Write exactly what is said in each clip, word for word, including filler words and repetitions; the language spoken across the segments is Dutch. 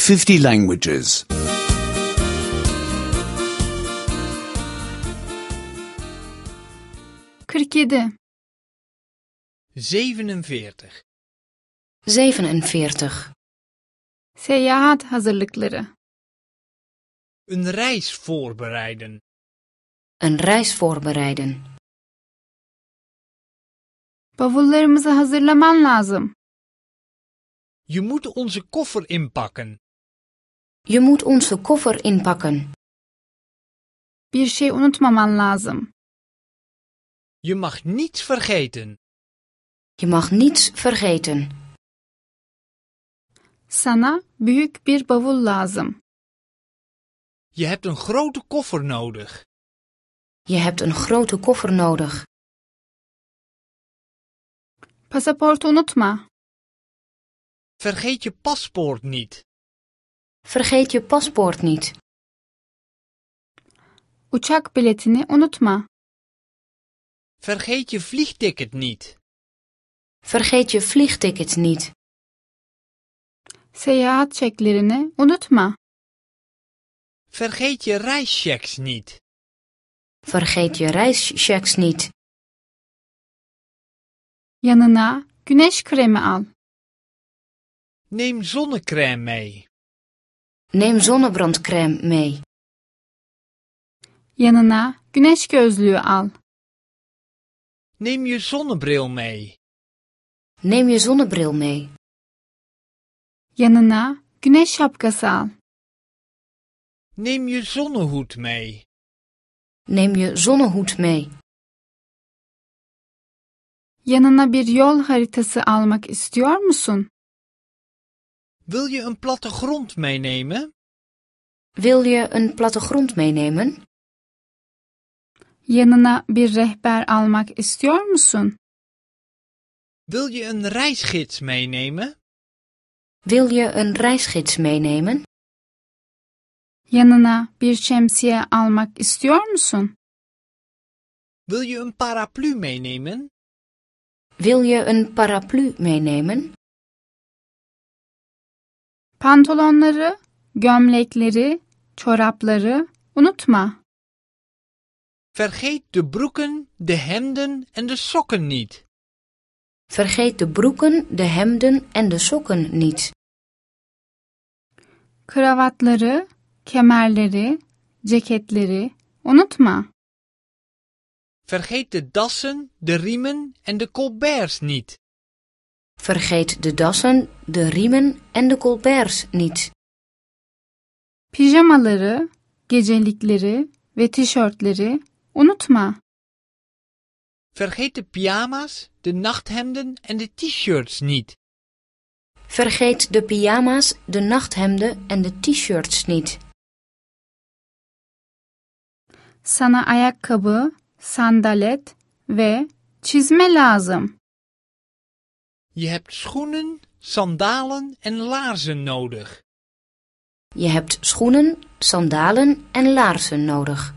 fifty languages. kırk yedi. zevenenveertig. zevenenveertig. Seyahat hazırlıkları. Een reis voorbereiden. Een reis voorbereiden. Bavullarımızı hazırlaman lazım. Je moet onze koffer inpakken. Je moet onze koffer inpakken. Bir şey unutmaman lazım. Je mag niets vergeten. Je mag niets vergeten. Sana büyük bir bavul lazım. Je hebt een grote koffer nodig. Je hebt een grote koffer nodig. Pasaportu unutma. Vergeet je paspoort niet. Vergeet je paspoort niet. Uçak biletini unutma. Vergeet je vliegticket niet. Vergeet je vliegticket niet. Seyahat çeklerini unutma. Vergeet je reischecks niet. Vergeet je reischecks niet. Yanına güneş kremi al. Neem zonnecrème mee. Neem zonnebrandcrème mee. Yanına güneş gözlüğü al. Neem je zonnebril mee. Neem je zonnebril mee. Yanına güneş şapkası al. Neem je zonnehoed mee. Neem je zonnehoed mee. Yanına bir yol haritası almak istiyor musun? Wil je een plattegrond meenemen? Wil je een plattegrond meenemen? Yanına bir rehber almak istiyor musun? Wil je een reisgids meenemen? Wil je een reisgids meenemen? Yanına bir şemsiye almak istiyor musun? Wil je een paraplu meenemen? Wil je een paraplu meenemen? Pantolonları, gömlekleri, çorapları unutma. Vergeet de broeken, de hemden en de sokken niet. Vergeet de broeken, de hemden en de sokken niet. Kravatları, kemerleri, ceketleri unutma. Vergeet de dassen, de riemen en de colberts niet. Vergeet de dassen, de riemen en de colberts niet. Pijamaları, gecelikleri ve tişörtleri unutma. Vergeet de pyjama's, de nachthemden en de t-shirts niet. Vergeet de pyjama's, de nachthemden en de t-shirts niet. Sana ayakkabı, sandalet ve çizme lazım. Je hebt schoenen, sandalen en laarzen nodig. Je hebt schoenen, sandalen en laarzen nodig.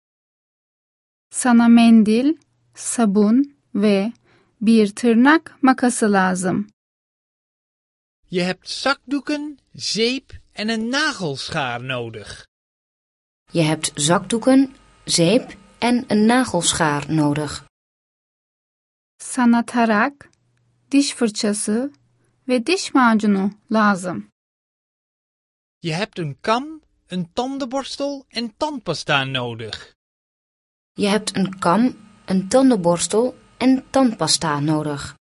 Sana mendil, sabun ve bir tırnak makası lazım. Je hebt zakdoeken, zeep en een nagelschaar nodig. Je hebt zakdoeken, zeep en een nagelschaar nodig. Sana tarak, diş fırçası ve diş macunu lazım. Je hebt een kam, een tandenborstel en tandpasta nodig. Je hebt een kam, een tandenborstel en tandpasta nodig.